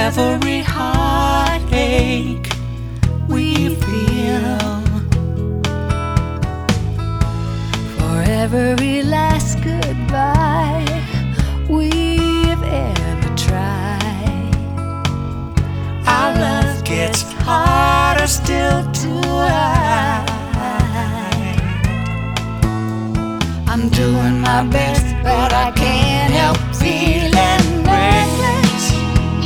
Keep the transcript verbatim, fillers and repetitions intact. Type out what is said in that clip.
every heartache we feel, for every last goodbye we've ever tried. our love gets harder still to hide. I'm doing my best, but I can't help feeling